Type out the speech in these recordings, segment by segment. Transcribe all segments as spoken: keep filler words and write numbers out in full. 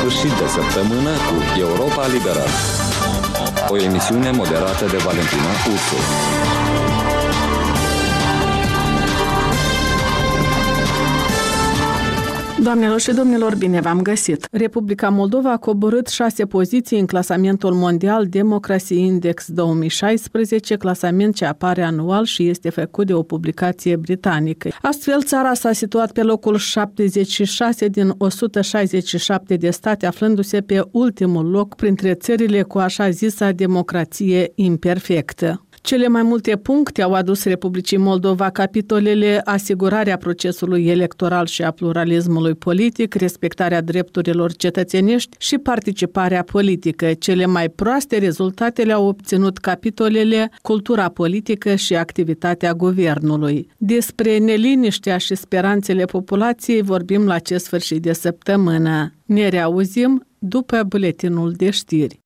sfârșit de săptămână cu Europa Liberă, o emisiune moderată de Valentina Ursu. Doamnelor și domnilor, bine v-am găsit! Republica Moldova a coborât șase poziții în clasamentul mondial Democracy Index două mii șaisprezece, clasament ce apare anual și este făcut de o publicație britanică. Astfel, țara s-a situat pe locul șaptezeci și șase din o sută șaizeci și șapte de state, aflându-se pe ultimul loc printre țările cu așa zisa democrație imperfectă. Cele mai multe puncte au adus Republicii Moldova capitolele asigurarea procesului electoral și a pluralismului politic, respectarea drepturilor cetățenești și participarea politică. Cele mai proaste rezultate le-au obținut capitolele cultura politică și activitatea guvernului. Despre neliniștea și speranțele populației vorbim la acest sfârșit de săptămână. Ne reauzim după buletinul de știri.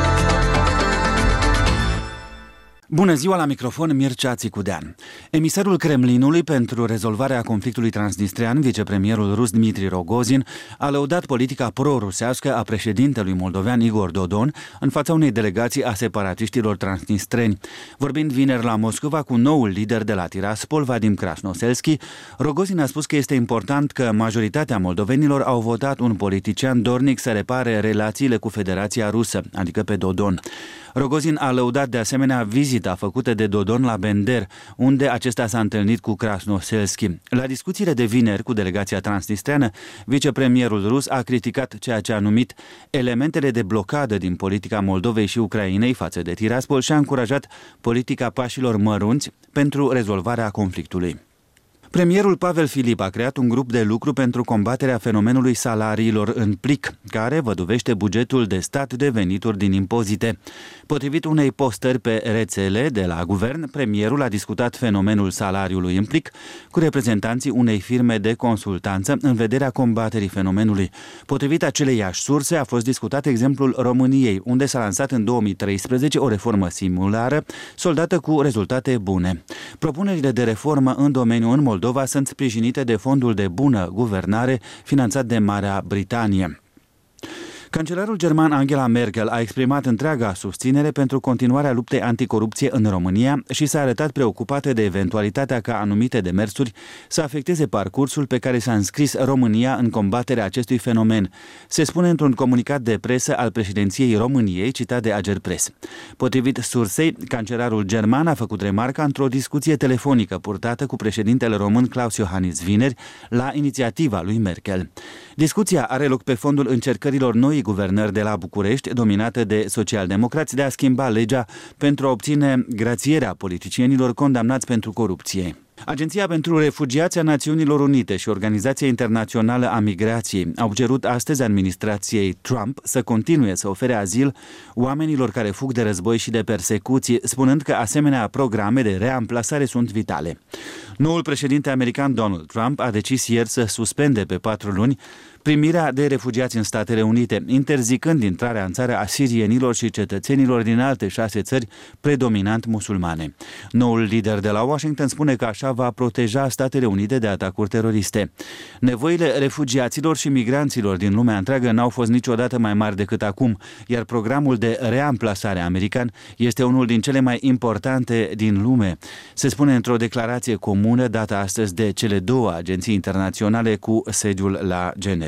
Bună ziua, la microfon Mircea Țicudean. Emisarul Kremlinului pentru rezolvarea conflictului transnistrean, vicepremierul rus Dmitri Rogozin, a lăudat politica pro-rusească a președintelui moldovean Igor Dodon în fața unei delegații a separatiștilor transnistreni. Vorbind vineri la Moscova cu noul lider de la Tiraspol, Vadim Krasnoselski, Rogozin a spus că este important că majoritatea moldovenilor au votat un politician dornic să repare relațiile cu Federația Rusă, adică pe Dodon. Rogozin a lăudat de asemenea vizita făcută de Dodon la Bender, unde acesta s-a întâlnit cu Krasnoselski. La discuțiile de vineri cu delegația transnistreană, vicepremierul rus a criticat ceea ce a numit elementele de blocadă din politica Moldovei și Ucrainei față de Tiraspol și a încurajat politica pașilor mărunți pentru rezolvarea conflictului. Premierul Pavel Filip a creat un grup de lucru pentru combaterea fenomenului salariilor în plic, care văduvește bugetul de stat de venituri din impozite. Potrivit unei postări pe rețele de la guvern, premierul a discutat fenomenul salariului în plic cu reprezentanții unei firme de consultanță în vederea combaterii fenomenului. Potrivit aceleiași surse, a fost discutat exemplul României, unde s-a lansat în două mii treisprezece o reformă similară, soldată cu rezultate bune. Propunerile de reformă în domeniul în Moldova Moldova sunt sprijinite de Fondul de Bună Guvernare finanțat de Marea Britanie. Cancelarul german Angela Merkel a exprimat întreaga susținere pentru continuarea luptei anticorupție în România și s-a arătat preocupată de eventualitatea ca anumite demersuri să afecteze parcursul pe care s-a înscris România în combaterea acestui fenomen, se spune într-un comunicat de presă al președinției României, citat de Agerpress. Potrivit sursei, cancelarul german a făcut remarca într-o discuție telefonică purtată cu președintele român Klaus Iohannis vineri la inițiativa lui Merkel. Discuția are loc pe fondul încercărilor noi guvernări de la București, dominată de socialdemocrați, de a schimba legea pentru a obține grațierea politicienilor condamnați pentru corupție. Agenția pentru Refugiați a Națiunilor Unite și Organizația Internațională a Migrației au cerut astăzi administrației Trump să continue să ofere azil oamenilor care fug de război și de persecuții, spunând că asemenea programe de reamplasare sunt vitale. Noul președinte american Donald Trump a decis ieri să suspende pe patru luni primirea de refugiați în Statele Unite, interzicând intrarea în țară a sirienilor și cetățenilor din alte șase țări predominant musulmane. Noul lider de la Washington spune că așa va proteja Statele Unite de atacuri teroriste. Nevoile refugiaților și migranților din lumea întreagă n-au fost niciodată mai mari decât acum, iar programul de reamplasare american este unul din cele mai importante din lume, se spune într-o declarație comună dată astăzi de cele două agenții internaționale cu sediul la Geneva.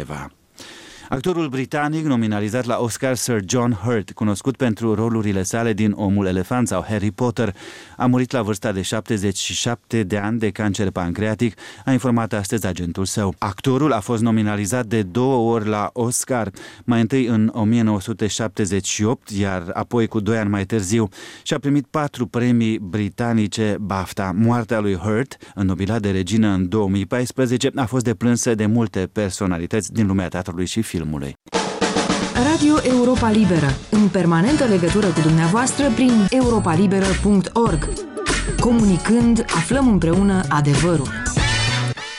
Actorul britanic nominalizat la Oscar Sir John Hurt, cunoscut pentru rolurile sale din Omul Elefant sau Harry Potter, a murit la vârsta de șaptezeci și șapte de ani de cancer pancreatic, a informat astăzi agentul său. Actorul a fost nominalizat de două ori la Oscar, mai întâi în o mie nouă sute șaptezeci și opt, iar apoi cu doi ani mai târziu, și a primit patru premii britanice BAFTA. Moartea lui Hurt, înnobilat de regină în două mii paisprezece, a fost deplânsă de multe personalități din lumea teatrului și filmului. Radio Europa Liberă, în permanentă legătură cu dumneavoastră prin europa liberă punct org. Comunicând, aflăm împreună adevărul.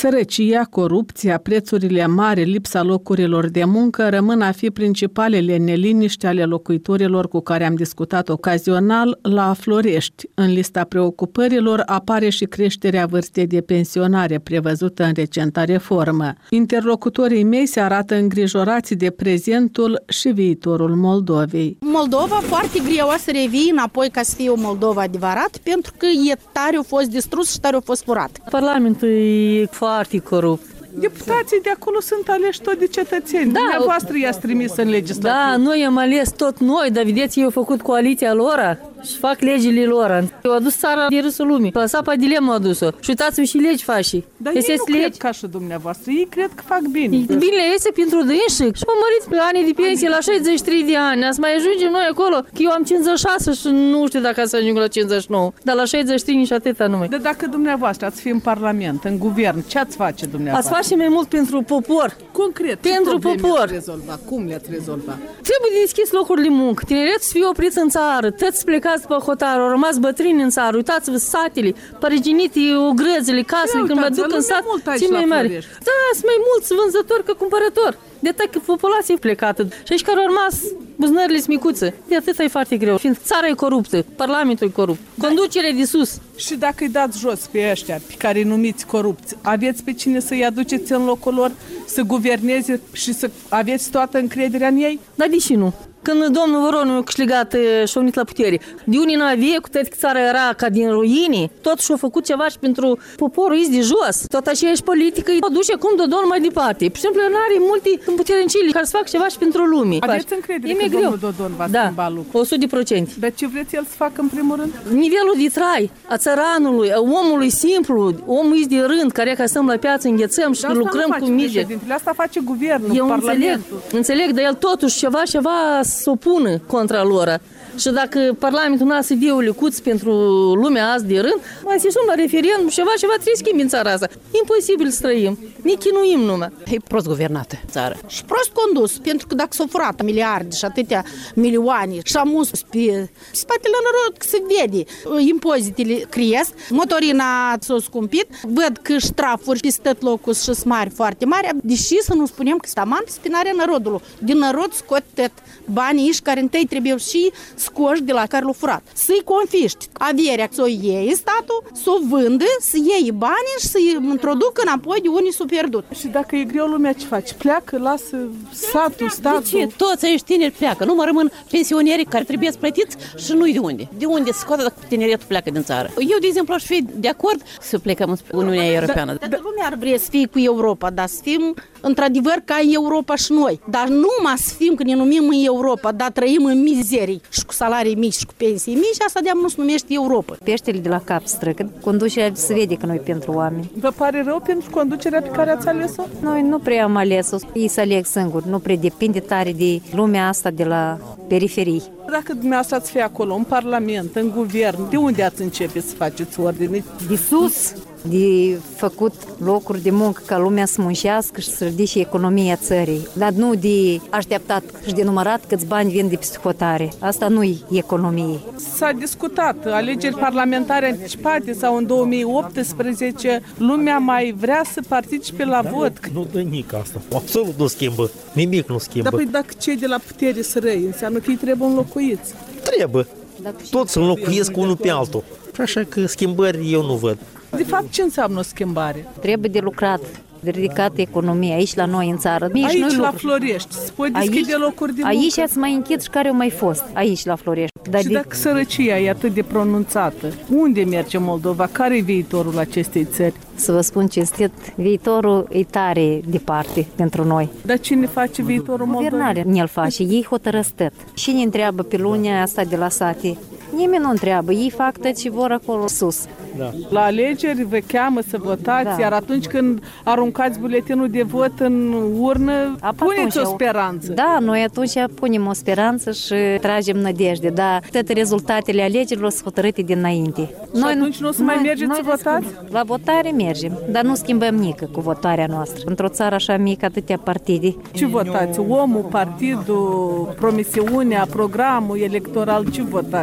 Sărăcia, corupția, prețurile mari, lipsa locurilor de muncă rămân a fi principalele neliniști ale locuitorilor cu care am discutat ocazional la Florești. În lista preocupărilor apare și creșterea vârstei de pensionare prevăzută în recenta reformă. Interlocutorii mei se arată îngrijorați de prezentul și viitorul Moldovei. Moldova foarte greu să revii înapoi ca să fie o Moldova adevărat, pentru că e tare a fost distrus și tare a fost furat. Parlamentul e foarte corupt. Deputații de acolo sunt aleși tot de cetățeni. Da, dumneavoastră i-ați trimis în legislație. Da, noi am ales tot noi, dar vedeți, ei au făcut coaliția lor și fac legile lor. Au adus țara de râsul lumii. Lăsa pe dilemă au adus-o. Și uitați-vă și legi faci. Dar ei nu legi. Cred ca și dumneavoastră. Ei cred că fac bine. Bine este pentru dânsi. Și mă măriți anii de pensie la șaizeci și trei de ani. Ați mai ajungem noi acolo. Că eu am cincizeci și șase și nu știu dacă să ajung la cincizeci și nouă. Dar la șaizeci și trei nici atâta numai. Dar dacă dumneavoastră ați fi în Parlament, în guvern, ce ați face dumneavoastră? Ați face mai mult pentru popor. Concret, pentru popor. Rezolva? Cum le-ați rezolva? Trebuie deschis locuri de muncă. Tineretul să fie opriți în țară. Toți plecați pe hotar, au rămas bătrâni în țară. Uitați-vă satele, păreginite, grăzile, casele, când mă duc în sat, țin mai mare. Da, sunt mai mulți vânzători ca cumpărători. De atât că populația e plecată. Și aici care au rămas buzunările smicuțe. De atât e foarte greu. Fiind țara e coruptă, Parlamentul e corupt, conducerea de sus. Și dacă îi dați jos pe ăștia pe care îi numiți corupți, aveți pe cine să-i aduceți în locul lor, să guverneze și să aveți toată încrederea în ei? Dar de ce nu? Când domnul Voronu a câștigat și a venit la putere, de unii nu avea, cu toate că țara era ca din ruini, totuși a făcut ceva și pentru poporul is de jos. Tot aceeași politică o duce cum Dodon mai departe. Pur și simplu, nu are multe împuternicili care să facă ceva și pentru lume. Aveți încredere că domnul Dodon va da, schimba lucruri? o sută la sută. Dar ce vreți el să facă în primul rând? Nivelul de trai a țăranului, a omului simplu, omul is de rând, care ca stăm la piață, înghețăm și lucrăm cu mige. Asta face guvernul, Eu Parlamentul. Înțeleg, înțeleg, dar el totuși ceva, ceva să opună contra lor. Și dacă Parlamentul nu să dea o licuț pentru lumea azi de rând, mai să ieșim la referendum, ceva, ceva trebuie să schimbi în țara asta. Imposibil să trăim. Ne chinuim numai. E prost guvernată țara. Și prost condus, pentru că dacă s-au furat miliarde și atâtea milioane și am mus pe spatele noroc că se vede, impozitele cresc, motorina s-a scumpit, văd că ștrafuri și tot locul și mari, foarte mari, deși să nu spunem că staman spinarea narodului. Din narod scot tot banii iși care întâi trebuie și scoși de la care l-au furat. Să-i confiști averea, să o iei statul, să o vândă, să iei banii și să-i introducă înapoi de unii s-au pierdut. Și dacă e greu, lumea ce face? Pleacă, lasă satul, statul? De ce? Toți acești tineri pleacă. Nu mă rămân pensionierii care trebuie să plătiți și nu-i de unde. De unde se scoate dacă tineretul pleacă din țară? Eu, de exemplu, aș fi de acord să plecăm spre Uniunea Europeană. Da, da, lumea ar vrea să fie cu Europa, dar să fim într-adevăr ca Europa și noi. Dar numai să fim, când ne numim în Europa, dar trăim în mizerii și cu salarii mici și cu pensii mici, asta de-am nu se numește Europa. Peștele de la cap străcă, conducerea se vede că noi pentru oameni. Vă pare rău pentru conducerea pe care ați ales-o? Noi nu prea am ales-o, ei să aleg singur, nu prea depinde tare de lumea asta de la periferii. Dacă dumneavoastră ați fi acolo, în Parlament, în guvern, de unde ați începe să faceți ordine? De sus, de făcut locuri de muncă ca lumea să muncească și să ridice economia țării, dar nu de așteptat și de numărat câți bani vin de peste hotare. Asta nu-i economie. S-a discutat alegeri parlamentare anticipate sau în două mii optsprezece, lumea mai vrea să participe la vot. Nu dă nici asta. Absolut nu schimbă. Nimic nu schimbă. Dar păi dacă cei de la putere sunt răi, înseamnă că îi trebuie înlocuiți. Trebuie. Toți înlocuiesc unul pe altul. Și așa că schimbări eu nu văd. De fapt, ce înseamnă o schimbare? Trebuie de lucrat, de ridicat economia aici la noi în țară. Aici, aici noi la lucru. Florești, se pot deschide aici, locuri de muncă. Aici ați mai închid și care au mai fost, aici la Florești. Dar și de... dacă sărăcia e atât de pronunțată, unde merge Moldova? Care e viitorul acestei țări? Să vă spun cinstit, viitorul e tare departe pentru noi. Dar cine face viitorul Moldovei? Guvernarea ne-l face, ei hotărăsc tot. Cine întreabă pe lunea asta de la sate? Nimeni nu întreabă, ei fac tot ce vor acolo sus. Da. La alegeri vă cheamă să votați, da. Iar atunci când aruncați buletinul de vot în urnă, A, puneți o speranță. Da, noi atunci punem o speranță și tragem nădejde, dar toate rezultatele alegerilor sunt hotărâte dinainte. Și noi atunci nu o să mai mergeți să votați? La votare mergem, dar nu schimbăm nică cu votarea noastră. Într-o țară așa mică, atâtea partide. Ce votați? Omul, partidul, promisiunea, programul electoral, ce votați?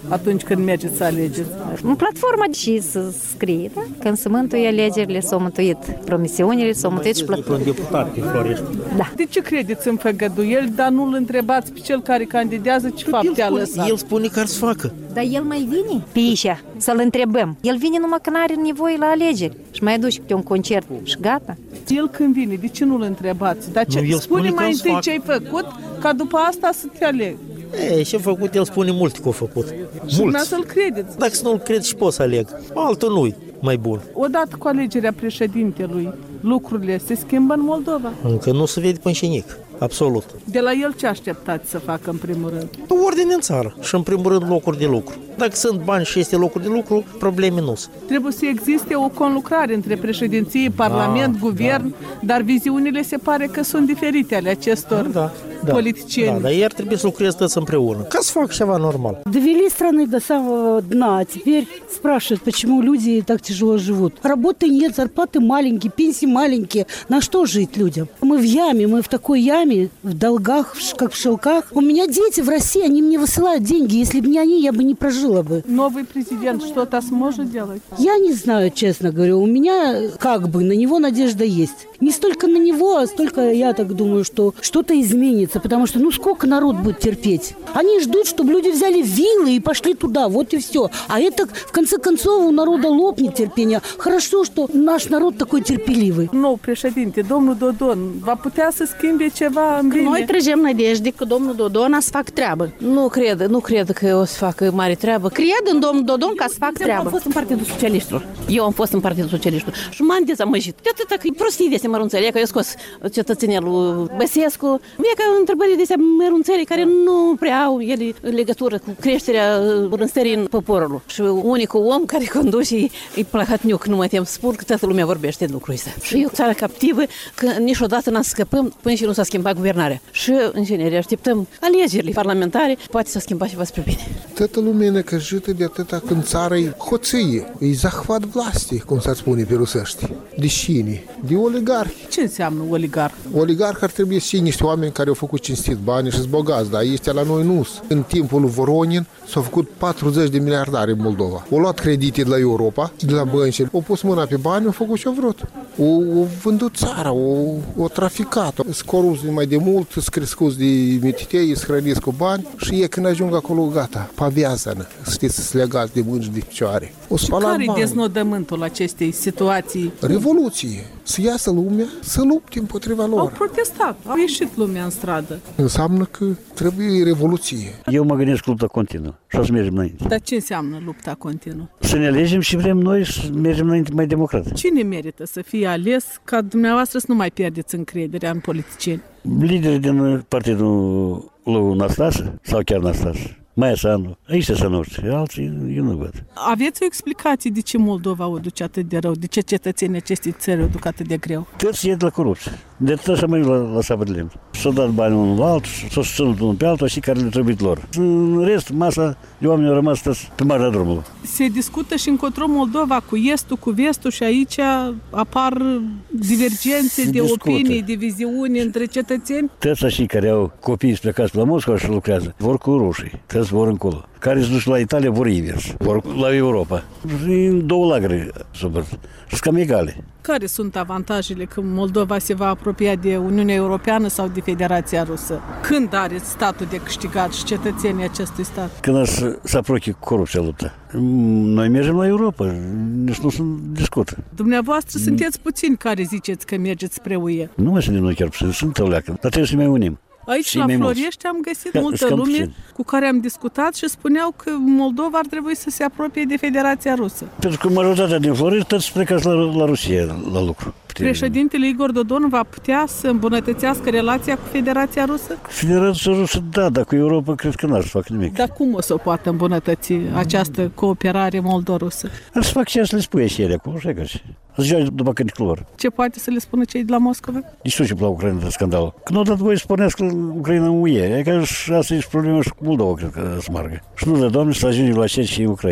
atunci când mergeți să alegeți? În platforma și să scrie, da? Când se mântuie alegerile, s-au mântuit promisiunile, s-au mântuit și platforma. Un deputat din Florești. Da. De ce credeți în făgăduieli, dar nu-l întrebați pe cel care candidează ce fapte a lăsat? El spune că ar să facă. Dar el mai vine pe Ișa să-l întrebăm. El vine numai când are nevoie la alegeri și mai aduce câte un concert și gata. El când vine, de ce nu-l întrebați? Dar ce, Nu, spune mai întâi fac. ce ai făcut, ca după asta să te aleg. E, ce-a făcut, el spune mult că a făcut. Și Mult. să-l credeți. Dacă nu-l cred și pot să aleg. Altul nu-i mai bun. Odată cu alegerea președintelui, lucrurile se schimbă în Moldova. Încă nu se vede pânșinic. Absolut. De la el ce așteptați să facă în primul rând? O ordine în țară și în primul rând locuri de lucru. Dacă sunt bani și este locuri de lucru, probleme nu sunt. Trebuie să existe o conlucrare între președinție, parlament, Da, guvern, dar viziunile se pare că sunt diferite ale acestor Да, да, politicieni. Да, да, iar trebuie să lucreze toți împreună, ca să facă ceva normal. Довели страны до самого дна, а теперь спрашивают, почему люди так тяжело живут. Работы нет, зарплаты маленькие, пенсии маленькие. На что жить людям? Мы в яме, мы в такой яме, в долгах, в ш- как в шелках. У меня дети в России, они мне высылают деньги. Если бы не они, я бы не прожила бы. Новый президент что-то сможет делать? Я не знаю, честно говоря. У меня как бы на него надежда есть. Не столько на него, а столько, я так думаю, что что-то изменится. Потому что, ну, сколько народ будет терпеть? Они ждут, чтобы люди взяли вилы и пошли туда. Вот и все. А это, в конце концов, у народа лопнет терпение. Хорошо, что наш народ такой терпеливый. Nou președinte, domnul Dodon, va putea să schimbe ceva în bine? Noi trăgem nădejde că domnul Dodon a să fac treabă. Nu cred, nu cred că o să facă mare treabă. Cred în domnul Dodon ca să fac Eu am treabă. fost în Partidul Socialiștilor. Eu am fost în Partidul Socialiștilor și m-am dezamăgit. De atâta că e prostii de astea mărunțele, că eu scos cetățenelul Băsescu. E ca întrebări de astea mărunțele care nu prea au ele legătură cu creșterea bunăstării în poporul. Și unicul om care conduce e, e Plahotniuc. Nu mă tem să spun că toată lumea vorbește de lucrul ăsta. Și e o țară captivă că niciodată n-a scăpăm până și nu s-a schimbat guvernarea. Și, în genere, așteptăm alegerile parlamentare, poate s-a schimbat ceva spre bine. Toată lumea e necăjită de atâta când țara e hoție, e zahvat vlasti, cum s-ar spune pe rusești, de cine, de oligarhi. Ce înseamnă oligarh? Oligarhi ar trebui să fie niște oameni care au făcut cinstit bani și-s bogați, dar ăștia la noi nu. În timpul lui Voronin s-au făcut patruzeci de miliardari în Moldova. Au luat credite de la Europa, de la bănci, au pus mâna pe bani, au făcut ce-au vrut. Au vândut țara, au, au traficat. Scoruți mai de mult, sunt crescuți de mititei, sunt hrăniți cu bani și e când ajung acolo, gata, paviazană. Știți, sunt legați de mâini și de picioare. O Și care e deznodământul acestei situații? Revoluție. Să iasă lumea, să lupte împotriva lor. Au protestat, au ieșit lumea în stradă. Înseamnă că trebuie revoluție. Eu mă gândesc că lupta continuă și o să mergem înainte. Dar ce înseamnă lupta continuă? Să ne alegem și vrem noi să mergem înainte mai democrat. Cine merită să fie ales ca dumneavoastră să nu mai pierdeți încrederea în politicieni? Liderii din partidul lui Năstase sau chiar Năstase. Maia Sandu, aici să noștri, alții eu nu văd. Aveți o explicație de ce Moldova o duce atât de rău? De ce cetățenii acestei țări o duc atât de greu? Toți ied la corupție. De atât să merg la, la sapă de lemn. S-au dat bani unul la altul, s-au susținut unul pe altul și care le trebuie lor. În rest, masa de oameni au rămas pe marginea drumului. Se discută și încotro Moldova cu estul, cu vestul și aici apar divergențe Se de discută. opinii, de viziuni între cetățeni. Toți așa care au copii plecați la Moscova și lucrează, vor cu rușii, toți vor încolo. Care se duc la Italia, vor invers, vor la Europa. În două lagări sunt cam egale. Care sunt avantajele că Moldova se va apropia de Uniunea Europeană sau de Federația Rusă? Când are statul de câștigat și cetățenii acestui stat? Când se apropie cu corupția lupta. Noi mergem la Europa, nici nu se discută. Dumneavoastră sunteți puțini care ziceți că mergeți spre U E. Nu mai suntem noi chiar puțini, sunt o leacă, dar trebuie să ne mai unim. Aici, Și la mai mulți. Floriești, am găsit Ca- multă cam lume puțin. cu care am discutat și spuneau că Moldova ar trebui să se apropie de Federația Rusă. Pentru că majoritatea din Florești toți plecați la, la Rusia la lucru. Președintele Igor Dodon va putea să îmbunătățească relația cu Federația Rusă? Federația Rusă, da, dar cu Europa cred că n-ar să facă nimic. Dar cum o să o poată îmbunătăți această cooperare moldo-rusă? Ar să fac ce să le spune și ele acum, așa că și. Să joace după când lor. Ce poate să le spună cei de la Moscova? Nici nu știu la Ucraina de scandalul. Că nu a dat voie să pornească Ucraina în U E. E ca și asta e problema și cu Moldova, cred că să margă. Și nu de Doamne să ajunge la ce și în Ucraina.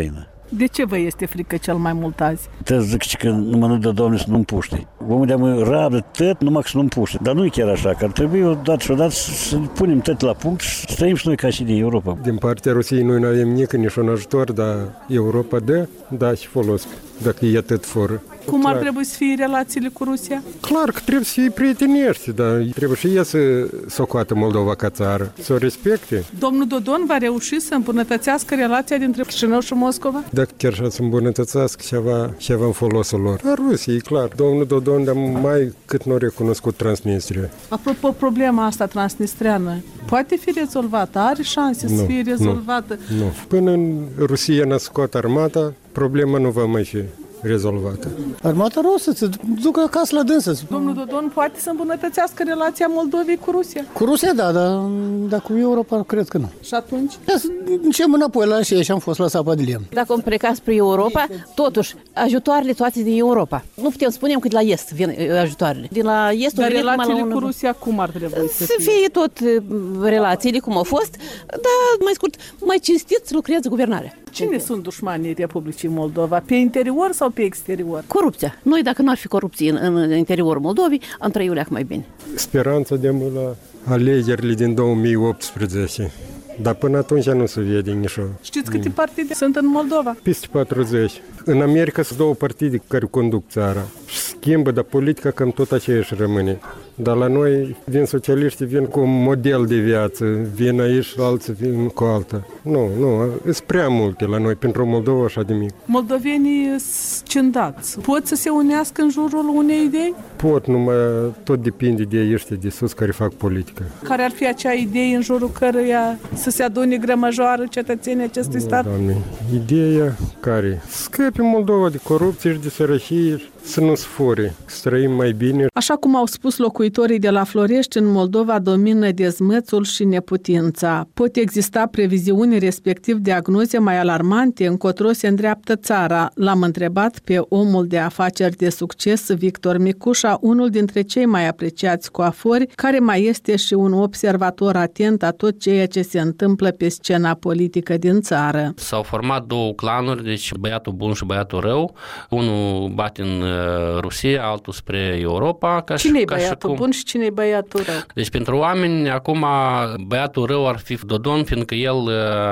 De ce vă este frică cel mai mult azi? Te zic că numai nu dă Doamne să nu împuște. Omul de-a rabdă tot, numai că să nu împuște. Dar nu e chiar așa, că ar trebui odată și odată să punem tot la punct și să trăim și noi ca și din Europa. Din partea Rusiei noi nu avem nici niciun ajutor, dar Europa dă, da și folos, dacă e atât fără. Cum clar. Ar trebui să fie relațiile cu Rusia? Clar că trebuie să fie prietenești, dar trebuie și ea să socoată Moldova ca țară, să o respecte. Domnul Dodon va reuși să îmbunătățească relația dintre Chișinău și Moscova? Dacă chiar așa să îmbunătățească ceva, ceva în folosul lor. A Rusiei, clar. Domnul Dodon, dar mai cât nu a recunoscut Transnistria. Apropo, problema asta transnistreană poate fi rezolvată? Are șanse nu, să fie rezolvată? Nu, nu. Până în Rusia n-a scot armata, problema nu va mai fi rezolvată. Armata rusă se ducă acasă la dânsă. Domnul Dodon poate să îmbunătățească relația Moldovei cu Rusia? Cu Rusia, da, dar, dar cu Europa cred că nu. Și atunci? Încem înapoi la și am fost la sapa de lemn. Dacă am plecat spre Europa, totuși, ajutoarele toate din Europa. Nu putem spune că de la Est vin ajutoarele. Din la Est, dar relațiile cu Rusia cum ar trebui să, să fie? Să fie tot relațiile cum au fost, dar mai scurt, mai cinstit să lucreze guvernarea. Cine sunt dușmanii Republicii Moldova? Pe interior sau pe exterior? Corupția. Noi, dacă nu ar fi corupție în, în interiorul Moldovei, am trăit mai bine. Speranța de la alegerile din două mii optsprezece. Dar până atunci nu se vede nicio. Știți câte partide sunt în Moldova? Peste patruzeci. În America sunt două partide care conduc țara. Schimbă, dar politica cam tot aceeași rămâne. Dar la noi vin socialiștii, vin cu un model de viață, vin aici, alții vin cu alta. Nu, nu, sunt prea multe la noi pentru Moldova așa de mic. Moldovenii scindați. Pot să se unească în jurul unei idei? Pot, numai tot depinde de ei ăștia de sus care fac politică. Care ar fi acea idee în jurul căreia să se adune grămăjoară cetățenii acestui nu, stat? Doamne, ideea care? Scăpi Moldova de corupție și de sărăcie, să nu se fure, să trăim mai bine. Așa cum au spus locuitorii de la Florești, în Moldova domină dezmățul și neputința. Pot exista previziuni, respectiv diagnoze mai alarmante încotro se îndreaptă țara. L-am întrebat pe omul de afaceri de succes, Victor Micușa, unul dintre cei mai apreciați coafori, care mai este și un observator atent a tot ceea ce se întâmplă pe scena politică din țară. S-au format două clanuri, deci băiatul bun și băiatul rău. Unul bate în Rusia, altul spre Europa. Cine-i băiatul cum... bun și cine-i băiatul rău? Deci pentru oameni, acum băiatul rău ar fi Dodon, fiindcă el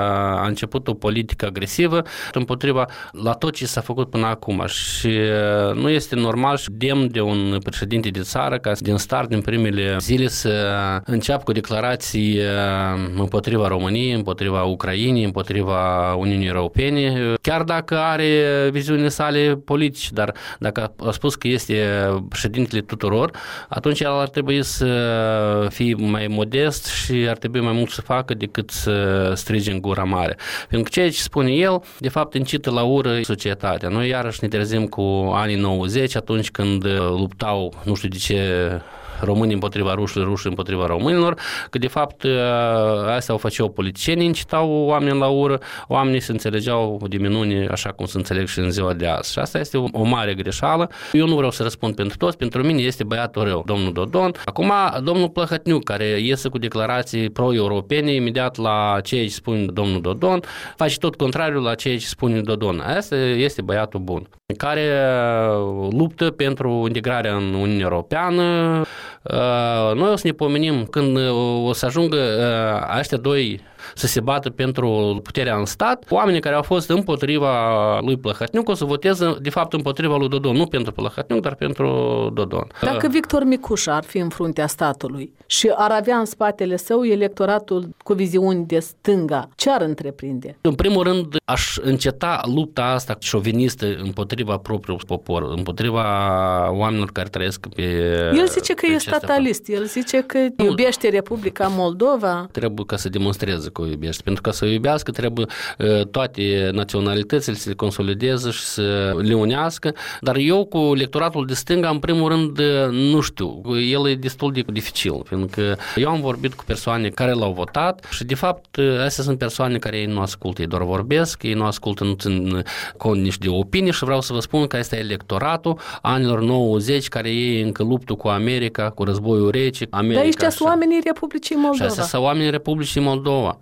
a început o politică agresivă împotriva la tot ce s-a făcut până acum și nu este normal și demn de un președinte de țară ca din start, din primele zile, să înceapă cu declarații împotriva României, împotriva Ucrainei, împotriva Uniunii Europene, chiar dacă are viziunile sale politice, dar dacă a spus că este președintele tuturor, atunci el ar trebui să fie mai modest și ar trebui mai mult să facă decât să strige în gura mare. Pentru că ceea ce spune el, de fapt, incită la ură societatea. Noi iarăși ne trezim cu anii nouăzeci, atunci când luptau, nu știu de ce, românii împotriva rușilor, rușii împotriva românilor, că de fapt astea o făceau politicienii, incitau oamenii la ură, oamenii se înțelegeau de minune așa cum se înțeleg și în ziua de azi. Și asta este o, o mare greșeală. Eu nu vreau să răspund pentru toți, pentru mine este băiatul rău, domnul Dodon. Acum, domnul Plăhătniuc, care iese cu declarații pro-europene, imediat la ceea ce spune domnul Dodon, face tot contrariul la ceea ce spune Dodon. Asta este băiatul bun, care luptă pentru integrarea în Uniunea Europeană. Noi o să ne pomenim când o să ajungă aceștia doi să se bată pentru puterea în stat, oamenii care au fost împotriva lui Plăhătniuc o să voteze de fapt împotriva lui Dodon, nu pentru Plăhătniuc, dar pentru Dodon. Dacă Victor Micușa ar fi în fruntea statului și ar avea în spatele său electoratul cu viziuni de stânga, ce ar întreprinde? În primul rând, aș înceta lupta asta șovinistă împotriva propriului popor, împotriva oamenilor care trăiesc pe... El zice că e statalist, el zice că iubește Republica Moldova. Trebuie ca să demonstreze că o iubește. Pentru ca să o iubească, trebuie toate naționalitățile să le consolideze și să le unească. Dar eu cu electoratul de stânga, în primul rând, nu știu. El e destul de dificil, pentru că eu am vorbit cu persoane care l-au votat și, de fapt, astea sunt persoane care ei nu ascultă, ei doar vorbesc, ei nu ascultă, nu țin cont nici de opinii și vreau să vă spun că este electoratul anilor nouăzeci, care ei încă luptă cu America, cu războiul rece. America, dar ăștia sunt oamenii Republicii Moldova. Și astea sunt oamenii Republicii Moldova.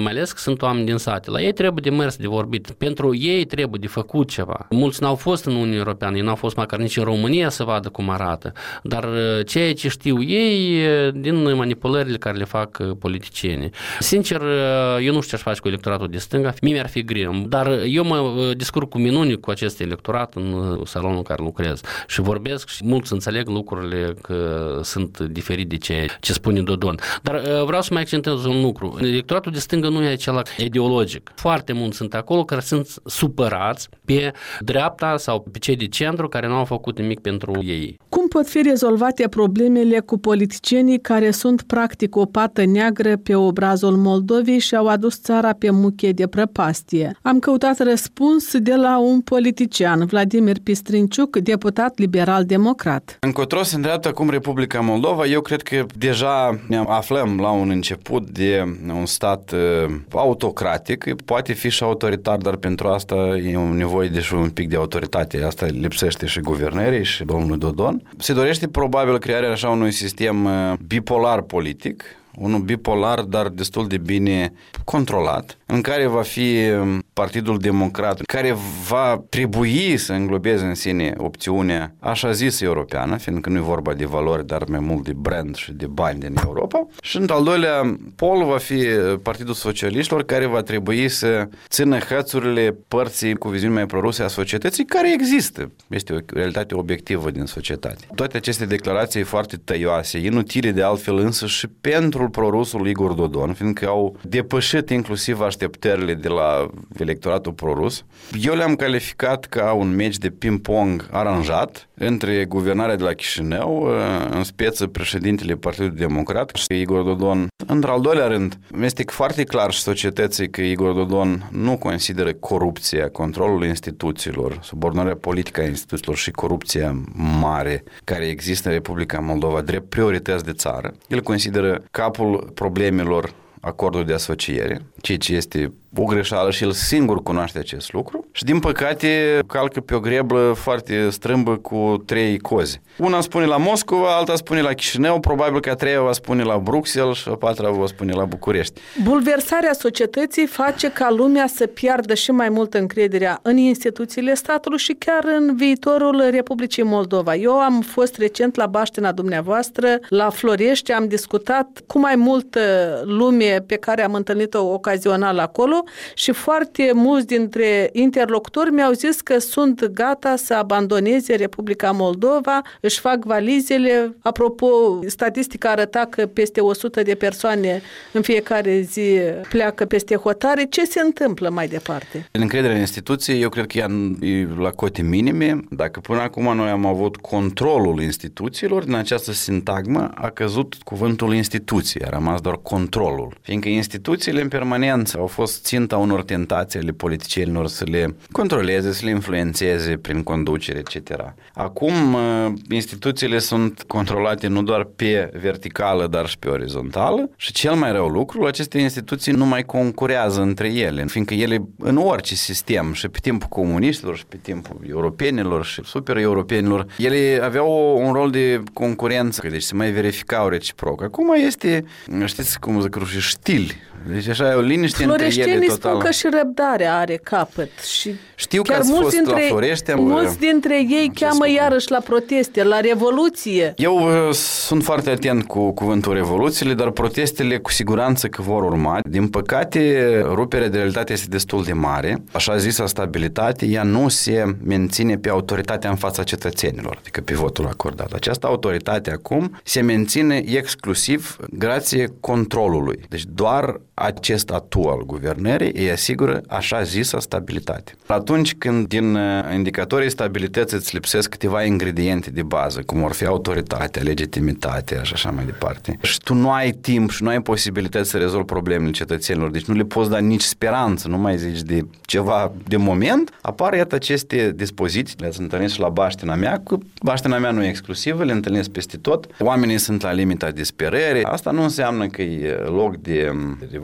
mai ales că sunt oameni din sate. La ei trebuie de mers, de vorbit. Pentru ei trebuie de făcut ceva. Mulți n-au fost în Uniunea Europeană, ei n-au fost măcar nici în România să vadă cum arată. Dar ceea ce știu ei din manipulările care le fac politicienii. Sincer, eu nu știu ce aș face cu electoratul de stânga, mie mi-ar fi greu. Dar eu mă descurc cu minuni cu acest electorat în salonul în care lucrez și vorbesc și mulți înțeleg lucrurile că sunt diferite de ceea ce spune Dodon. Dar vreau să mai accentez un lucru. Electoratul de stângă nu e acela ideologic. Foarte mulți sunt acolo care sunt supărați pe dreapta sau pe cei de centru care nu au făcut nimic pentru ei. Cum pot fi rezolvate problemele cu politicienii care sunt practic o pată neagră pe obrazul Moldovei și au adus țara pe muche de prăpastie? Am căutat răspuns de la un politician, Vladimir Pistrinciuc, deputat liberal-democrat. Încotro se îndreaptă acum Republica Moldova. Eu cred că deja ne aflăm la un început de un stat uh, autocratic, poate fi și autoritar, dar pentru asta e nevoie de și un pic de autoritate. Asta lipsește și guvernării și domnului Dodon. Se dorește probabil crearea așa unui sistem uh, bipolar politic, unul bipolar, dar destul de bine controlat, în care va fi Partidul Democrat, care va trebui să înglobeze în sine opțiunea așa zis europeană, fiindcă nu e vorba de valori, dar mai mult de brand și de bani din Europa. Și în al doilea pol va fi Partidul Socialiștilor, care va trebui să țină hățurile părții cu viziuni mai proruse a societății, care există. Este o realitate obiectivă din societate. Toate aceste declarații foarte tăioase, inutile de altfel însă și pentru prorusul Igor Dodon, fiindcă au depășit inclusiv așteptările de la electoratul prorus. Eu le-am calificat ca un meci de ping-pong aranjat între guvernarea de la Chișinău, în speță președintele Partidului Democrat și Igor Dodon. Într-al doilea rând, este foarte clar și societății că Igor Dodon nu consideră corupția, controlul instituțiilor, subordonarea politică a instituțiilor și corupția mare care există în Republica Moldova drept priorități de țară. El consideră capul problemelor acordul de asociere, ceea ce este o greșeală și el singur cunoaște acest lucru și din păcate calcă pe o greblă foarte strâmbă cu trei cozi. Una spune la Moscova, alta spune la Chișinău, probabil că a treia va spune la Bruxelles și a patra va spune la București. Bulversarea societății face ca lumea să piardă și mai mult încrederea în instituțiile statului și chiar în viitorul Republicii Moldova. Eu am fost recent la baștina dumneavoastră, la Florești, am discutat cu mai multă lume pe care am întâlnit-o ocazional acolo și foarte mulți dintre interlocutori mi-au zis că sunt gata să abandoneze Republica Moldova, își fac valizele. Apropo, statistica arăta că peste o sută de persoane în fiecare zi pleacă peste hotare. Ce se întâmplă mai departe? Încrederea în instituții, eu cred că e la cote minime. Dacă până acum noi am avut controlul instituțiilor, din această sintagmă a căzut cuvântul instituție, a rămas doar controlul. Fiindcă instituțiile în permanență au fost ținta unor tentații ale politicienilor să le controleze, să le influențeze prin conducere, et cetera. Acum, instituțiile sunt controlate nu doar pe verticală, dar și pe orizontală și cel mai rău lucru, aceste instituții nu mai concurează între ele, fiindcă ele în orice sistem, și pe timpul comuniștilor, și pe timpul europenilor și super-europenilor, ele aveau un rol de concurență, deci se mai verificau reciproc. Acum este, știți cum zic, și stil. Deci așa e o liniște între ele total. Spun că și răbdarea are capăt. Și știu că ați fost dintre, la Florești. Mulți dintre ei cheamă iarăși la proteste, la revoluție. Eu uh, sunt foarte atent cu cuvântul revoluțiile, dar protestele cu siguranță că vor urma. Din păcate, ruperea de realitate este destul de mare. Așa zisă stabilitate, ea nu se menține pe autoritatea în fața cetățenilor, adică pe votul acordat. Această autoritate acum se menține exclusiv grație controlului. Deci doar acest atu al guvernării îi asigură așa zisă stabilitate. Atunci când din indicatorii stabilității îți lipsesc câteva ingrediente de bază, cum ar fi autoritatea, legitimitatea și așa mai departe, și tu nu ai timp și nu ai posibilități să rezolvi problemele cetățenilor, deci nu le poți da nici speranță, nu mai zici de ceva de moment, apar iată aceste dispoziții, le-ați întâlnit și la baștina mea, că baștina mea nu e exclusivă, le întâlnesc peste tot, oamenii sunt la limita disperării, asta nu înseamnă că e loc de revoluție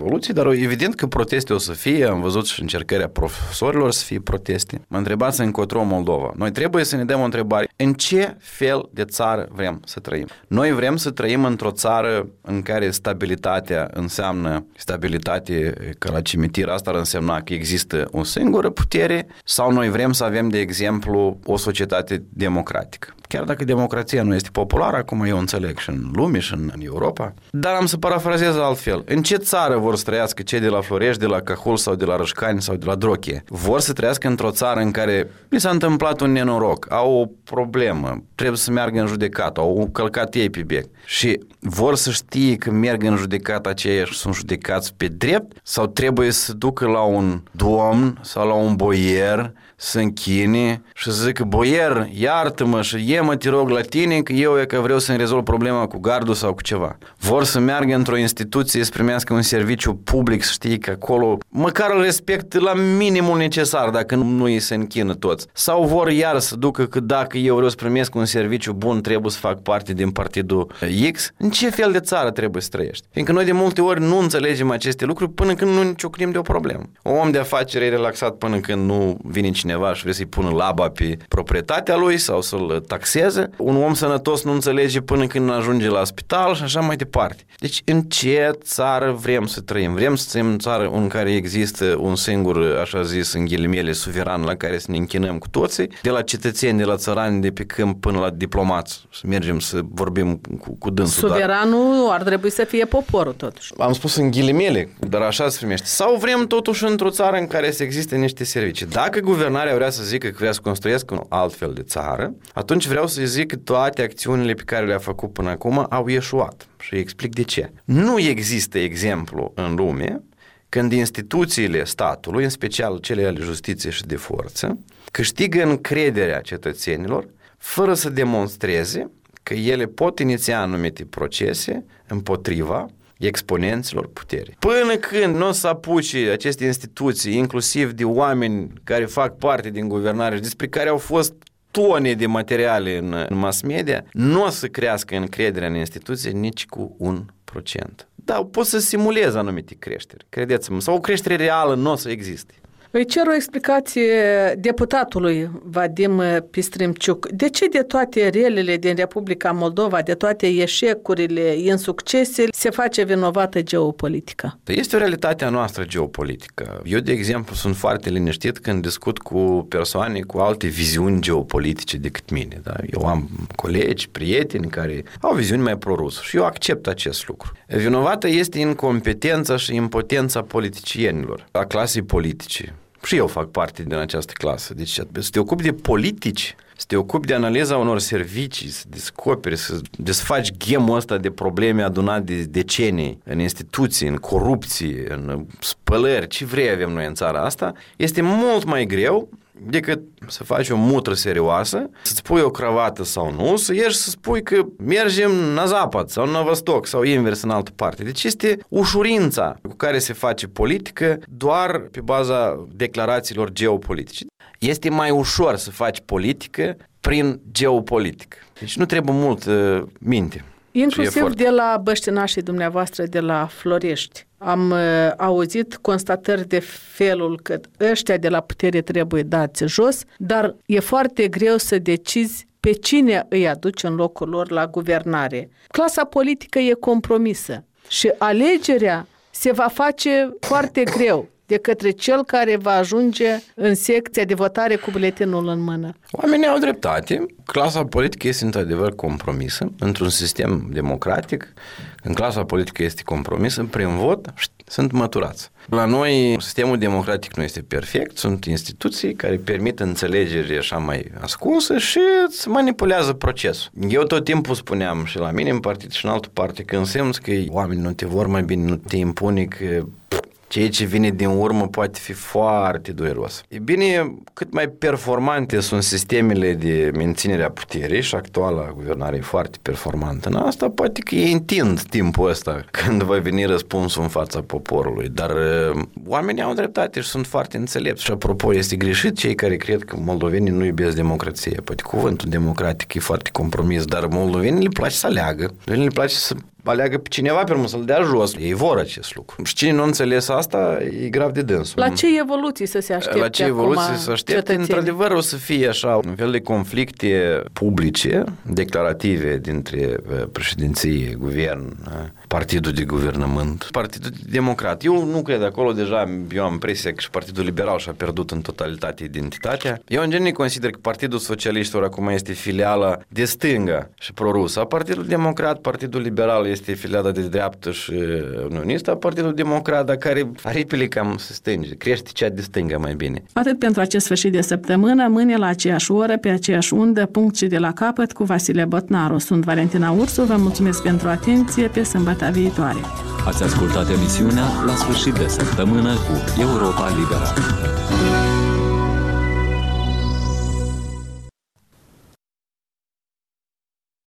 soluții, dar evident că proteste o să fie, am văzut și încercarea profesorilor să fie proteste. Mă întrebați încotro Moldova. Noi trebuie să ne dăm o întrebare. În ce fel de țară vrem să trăim? Noi vrem să trăim într-o țară în care stabilitatea înseamnă stabilitate, că la cimitir asta ar însemna că există o singură putere, sau noi vrem să avem, de exemplu, o societate democratică. Chiar dacă democrația nu este populară, acum eu înțeleg și în lume și în Europa, dar am să parafrazez altfel. În ce țară vor să trăiască cei de la Florești, de la Cahul sau de la Rășcani sau de la Drochie? Vor să trăiască într-o țară în care li s-a întâmplat un nenoroc, au o problemă, trebuie să meargă în judecată, au călcat ei pe bec și vor să știe că merg în judecată aceia și sunt judecați pe drept, sau trebuie să ducă la un domn sau la un boier să închine și să zică: boier, iartă-mă și ie-mă, te rog, la tine, că eu e că vreau să-mi rezolv problema cu gardul sau cu ceva. Vor să meargă într-o instituție să primească un serviciu public, să știe că acolo măcar îl respect la minimul necesar, dacă nu îi se închină toți. Sau vor iar să ducă că dacă eu vreau să primesc un serviciu bun, trebuie să fac parte din partidul X. În ce fel de țară trebuie să trăiești? Fiindcă noi de multe ori nu înțelegem aceste lucruri până când nu ne ciocnim de o problemă. Un om de afaceri e relaxat până când nu vine cineva și vrea să-i pună laba pe proprietatea lui sau să-l taxeze. Un om sănătos nu înțelege până când ajunge la spital și așa mai departe. Deci în ce țară vrem să trăim? Vrem să trăim în țară în care există un singur, așa zis, în ghilimele, suveran la care să ne închinăm cu toții, de la cetățeni, de la țărani, de pe câmp până la diplomați, să mergem să vorbim cu, cu dânsul. Suveranul dar... ar trebui să fie poporul totuși. Am spus în ghilimele, dar așa se primește. Sau vrem totuși într-o țară în care să existe niște servicii. Dacă guvernarea vrea să zică că vrea să construiesc un alt fel de țară, atunci vreau să zic că toate acțiunile pe care le-a făcut până acum au ieșuat. Și îi explic de ce. Nu există exemplu în lume când instituțiile statului, în special cele ale justiției și de forță, câștigă încrederea cetățenilor fără să demonstreze că ele pot iniția anumite procese împotriva exponenților puterii. Până când nu o să apuce aceste instituții, inclusiv de oameni care fac parte din guvernare și despre care au fost tone de materiale în, în mass media, nu o să crească încrederea în instituție nici cu un procent. Da, pot să simulez anumite creșteri, credeți-mă, sau o creștere reală nu o să existe. Îi cer o explicație deputatului Vadim Pistrimciuc. De ce de toate relele din Republica Moldova, de toate eșecurile, insuccesele, se face vinovată geopolitica? Este o realitate a noastră geopolitică. Eu, de exemplu, sunt foarte liniștit când discut cu persoane cu alte viziuni geopolitice decât mine. Da? Eu am colegi, prieteni care au viziuni mai pro-rusă și eu accept acest lucru. Vinovată este incompetența și impotența politicienilor, a clasei politice. Și eu fac parte din această clasă. Deci să te ocupi de politici, să te ocupi de analiza unor servicii, să descoperi, să desfaci ghemul ăsta de probleme adunate de decenii în instituții, în corupție, în spălări, ce vrei avem noi în țara asta, este mult mai greu decât să faci o mutră serioasă, să-ți pui o cravată sau nu, să ieși să spui că mergem na zapad sau na vostok sau invers în altă parte. Deci este ușurința cu care se face politică doar pe baza declarațiilor geopolitice. Este mai ușor să faci politică prin geopolitică. Deci nu trebuie mult uh, minte. Inclusiv de la băștinașii dumneavoastră de la Florești. Am uh, auzit constatări de felul că ăștia de la putere trebuie dați jos, dar e foarte greu să decizi pe cine îi aduci în locul lor la guvernare. Clasa politică e compromisă și alegerea se va face foarte greu de către cel care va ajunge în secția de votare cu buletinul în mână. Oamenii au dreptate. Clasa politică este într-adevăr compromisă într-un sistem democratic. Când clasa politică este compromisă, prin vot sunt măturați. La noi sistemul democratic nu este perfect, sunt instituții care permit înțelegeri așa mai ascunsă și îți manipulează procesul. Eu tot timpul spuneam și la mine în partid și în altă parte când simți că oamenii nu te vor mai bine, nu te impune, că ceea ce vine din urmă poate fi foarte dureros. E bine, cât mai performante sunt sistemele de menținere a puterii și actuala guvernare e foarte performantă în asta, poate că ei întind timpul ăsta când va veni răspunsul în fața poporului. Dar uh, oamenii au dreptate și sunt foarte înțelepți. Și apropo, este greșit cei care cred că moldovenii nu iubesc democrație. Poate cuvântul democratic e foarte compromis, dar moldovenii le place să aleagă. Le place să aleagă pe cineva pe urmă să-l dea jos. Ei vor acest lucru. Și cine nu înțeles asta, e grav de dânsul. La ce evoluții să se aștepte La ce evoluții să aștepte? Într-adevăr o să fie așa un fel de conflicte publice, declarative dintre președinție, guvern, partidul de guvernământ, Partidul Democrat. Eu nu cred acolo, deja eu am impresia că și Partidul Liberal și-a pierdut în totalitate identitatea. Eu în genere consider că Partidul Socialiștilor acum este filiala de stânga și prorusă. Partidul Democrat, Partidul Liberal este filiala de dreaptă și unionistă, Partidul Democrat, dar care aripile cam să stânge, crește cea de stânga mai bine. Atât pentru acest sfârșit de săptămână, mâine la aceeași oră, pe aceeași undă, punct și de la capăt cu Vasile Botnaru. Sunt Valentina Ursu, vă mulțumesc pentru atenție, pe sâmbătă viitoare. Ați ascultat emisiunea La sfârșit de săptămână cu Europa Liberă.